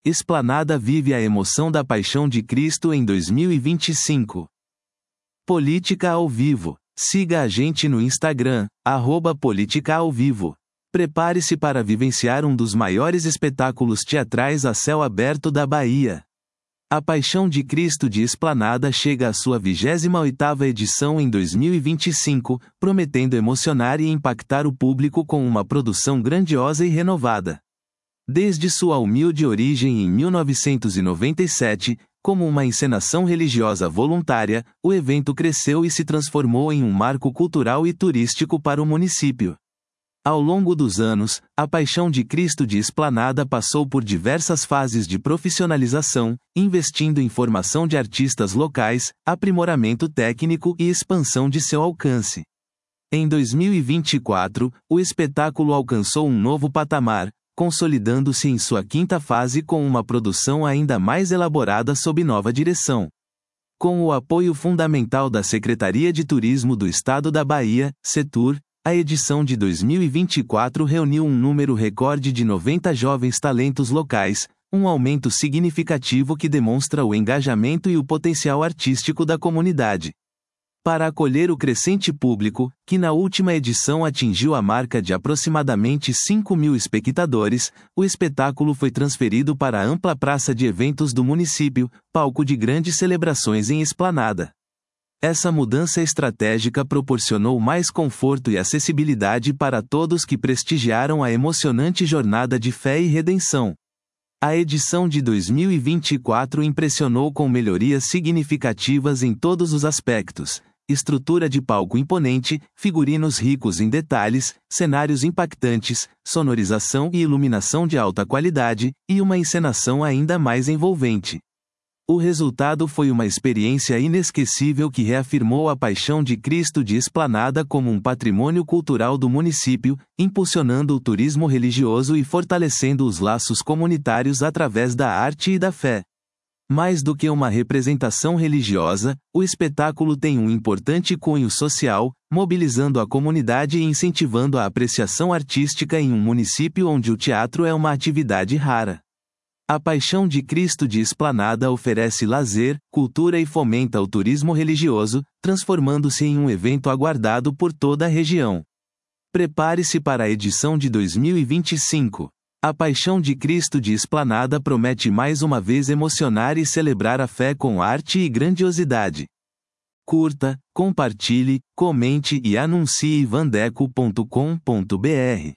Esplanada vive a emoção da Paixão de Cristo em 2025. Política ao Vivo. Siga a gente no Instagram, @política-ao-vivo. Prepare-se para vivenciar um dos maiores espetáculos teatrais a céu aberto da Bahia. A Paixão de Cristo de Esplanada chega à sua 28ª edição em 2025, prometendo emocionar e impactar o público com uma produção grandiosa e renovada. Desde sua humilde origem em 1997, como uma encenação religiosa voluntária, o evento cresceu e se transformou em um marco cultural e turístico para o município. Ao longo dos anos, a Paixão de Cristo de Esplanada passou por diversas fases de profissionalização, investindo em formação de artistas locais, aprimoramento técnico e expansão de seu alcance. Em 2024, o espetáculo alcançou um novo patamar, consolidando-se em sua 5ª fase com uma produção ainda mais elaborada sob nova direção. Com o apoio fundamental da Secretaria de Turismo do Estado da Bahia, Setur, a edição de 2024 reuniu um número recorde de 90 jovens talentos locais, um aumento significativo que demonstra o engajamento e o potencial artístico da comunidade. Para acolher o crescente público, que na última edição atingiu a marca de aproximadamente 5.000 espectadores, o espetáculo foi transferido para a ampla praça de eventos do município, palco de grandes celebrações em Esplanada. Essa mudança estratégica proporcionou mais conforto e acessibilidade para todos que prestigiaram a emocionante jornada de fé e redenção. A edição de 2024 impressionou com melhorias significativas em todos os aspectos: estrutura de palco imponente, figurinos ricos em detalhes, cenários impactantes, sonorização e iluminação de alta qualidade, e uma encenação ainda mais envolvente. O resultado foi uma experiência inesquecível que reafirmou a Paixão de Cristo de Esplanada como um patrimônio cultural do município, impulsionando o turismo religioso e fortalecendo os laços comunitários através da arte e da fé. Mais do que uma representação religiosa, o espetáculo tem um importante cunho social, mobilizando a comunidade e incentivando a apreciação artística em um município onde o teatro é uma atividade rara. A Paixão de Cristo de Esplanada oferece lazer, cultura e fomenta o turismo religioso, transformando-se em um evento aguardado por toda a região. Prepare-se para a edição de 2025. A Paixão de Cristo de Esplanada promete mais uma vez emocionar e celebrar a fé com arte e grandiosidade. Curta, compartilhe, comente e anuncie vandeco.com.br.